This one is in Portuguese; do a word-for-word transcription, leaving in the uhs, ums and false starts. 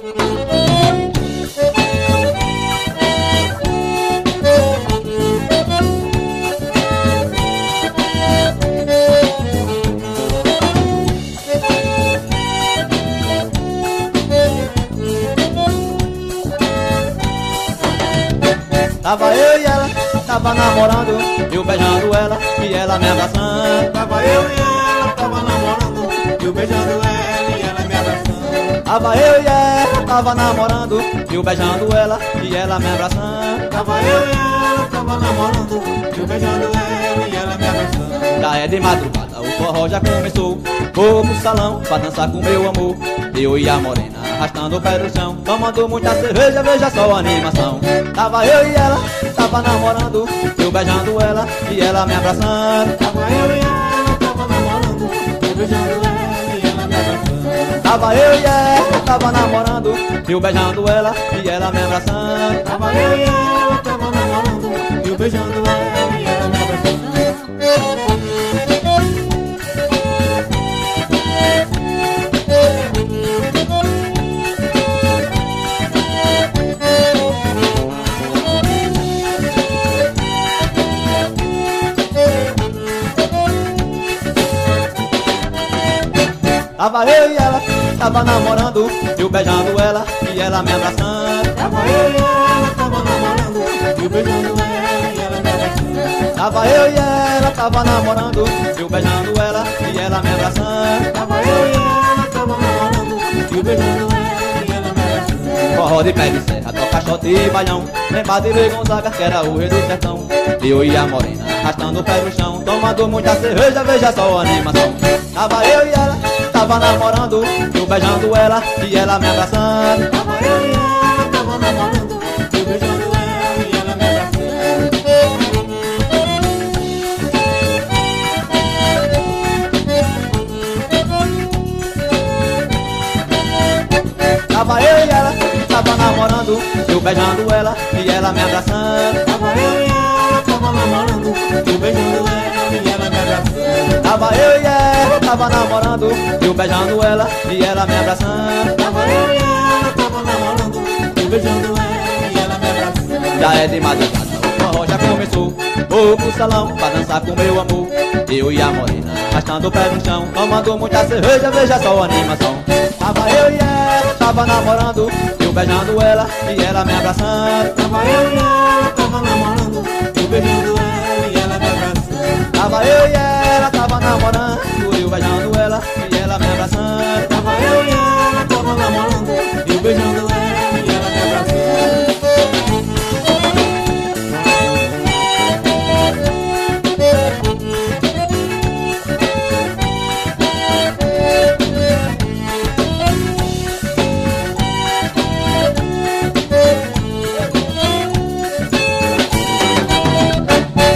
Tava eu e ela, tava namorando, eu beijando ela e ela me abraçando. Tava eu e ela, tava namorando, eu beijando ela e ela me abraçando. Tava eu e ela, tava namorando, eu beijando ela e ela me abraçando. Tava eu e ela, tava namorando, eu beijando ela e ela me abraçando. Já é de madrugada, o forró já começou. Vou pro salão pra dançar com meu amor. Eu e a morena arrastando o pé no chão, tomando muita cerveja, veja só a animação. Tava eu e ela, tava namorando, eu beijando ela e ela me abraçando. Tava eu e ela, tava namorando, eu beijando ela e ela me abraçando. Tava eu e ela, tava namorando, eu beijando ela e ela me abraçando. Tava eu e ela, tava namorando, eu beijando ela e ela me abraçando. Tava eu e ela, tava namorando, eu beijando ela e ela me abraçando. Tava eu e ela, tava namorando, eu beijando ela e ela me abraçando. Tava eu e ela, tava namorando, eu beijando ela e ela me abraçando. Tava eu e ela, tava namorando, eu beijando ela e ela me abraçando. Forró de pé de serra, toca shot e baião. Lembra de Lei Gonzaga, que era o rei do sertão. Eu e a morena, arrastando o pé no chão, tomando muita cerveja, veja só a animação. Tava eu e ela, tava namorando, eu beijando ela e ela me abraçando. Tava eu e ela, tava namorando, eu beijando ela e ela me abraçando. Tava eu e ela, tava namorando, eu beijando ela e ela me abraçando. Tava eu e ela, tava namorando, eu beijando ela e ela me abraçando. Tava eu e ela, tava namorando, eu beijando ela e ela me abraçando. Tava eu e ela, tava namorando, eu beijando ela e ela me abraçando. Já é de madrugada, o forró já começou. Vou pro salão pra dançar com meu amor. Eu e a morena, arrastando o pé no chão, tomando muita cerveja, veja só a animação. Tava eu e ela, tava namorando, eu beijando ela e ela me abraçando. Tava eu e ela, tava namorando, eu beijando ela e ela me abraçando. Tava eu e ela, tava namorando, eu beijando ela e ela me abraçando.